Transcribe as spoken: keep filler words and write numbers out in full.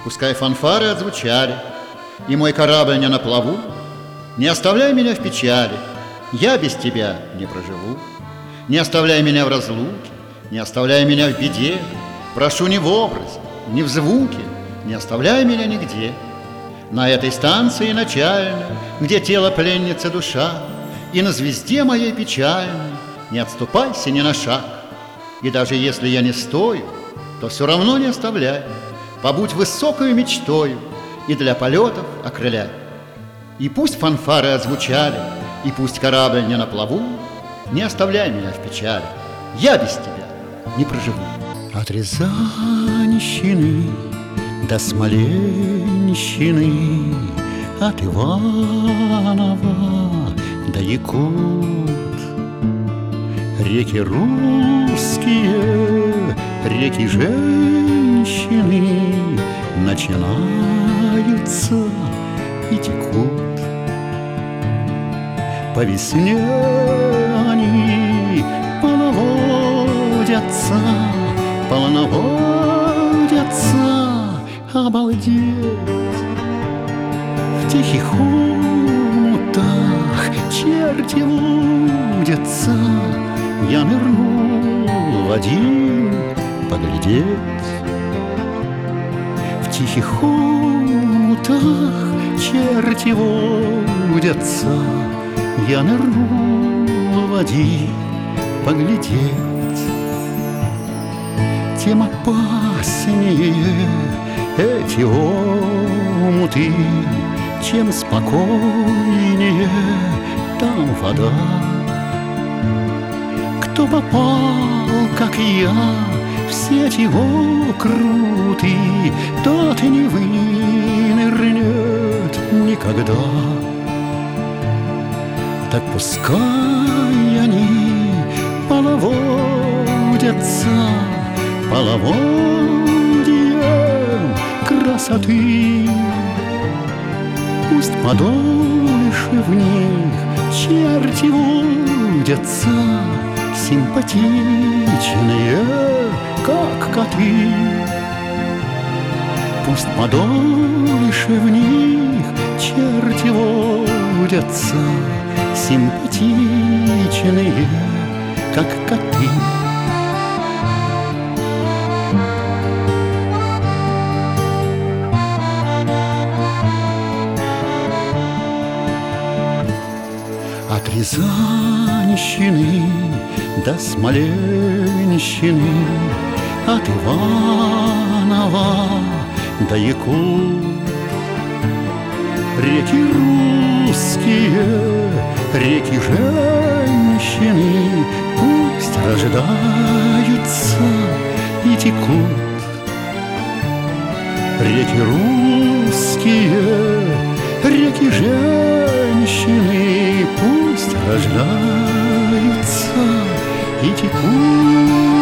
Пускай фанфары отзвучали, и мой корабль не на плаву, не оставляй меня в печали, я без тебя не проживу. Не оставляй меня в разлуке, не оставляй меня в беде, прошу не в образе, не в звуке, не оставляй меня нигде. На этой станции начальной, где тело пленницы душа, и на звезде моей печальной не отступайся ни на шаг. И даже если я не стою, то все равно не оставляй, побудь высокою мечтою и для полетов окрыляй. И пусть фанфары отзвучали, и пусть корабль не на плаву, не оставляй меня в печали, я без тебя не проживу. От Рязанщины до Смоленщины, от Иванова до Якут. Реки русские, реки женщины начинаются и текут. По весне они полноводятся, полноводятся, обалдеть. В тихих омутах черти водятся, я нырнул в один поглядеть. В тихих омутах черти водятся, я нырнул в один поглядеть. Тем опаснее эти омуты, чем спокойнее там вода. Кто попал, как я, в сети окруты, тот не вынырнет никогда. Так пускай они половодятся половодьем красоты. Пусть подольше в них черти водятся, симпатичные, как коты. Пусть подольше в них черти водятся, симпатичные, как коты. От Рязанщины до Смоленщины, от Иванова до Якут. Реки русские, реки женщины пусть рождаются и текут. Реки русские, реки женщины пусть рождаются и текут.